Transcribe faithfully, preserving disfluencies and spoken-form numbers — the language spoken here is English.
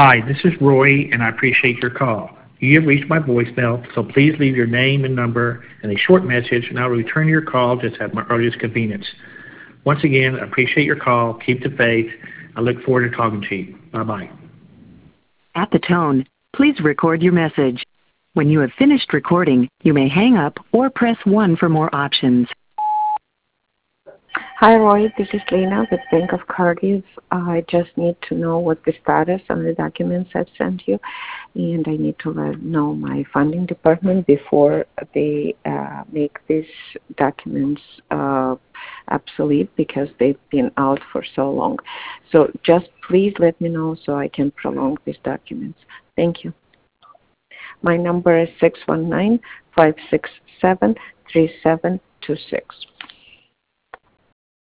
Hi, this is Roy, and I appreciate your call. You have reached my voicemail, so please leave your name and number and a short message, and I'll return your call just at my earliest convenience. Once again, I appreciate your call. Keep the faith. I look forward to talking to you. Bye-bye. At the tone, please record your message. When you have finished recording, you may hang up or press one for more options. Hi, Roy. This is Lena with Bank of Cardiff. I just need to know what the status on the documents I've sent you, and I need to let know my funding department before they uh, make these documents uh, obsolete because they've been out for so long. So just please let me know so I can prolong these documents. Thank you. My number is six one nine, five six seven, three seven two six.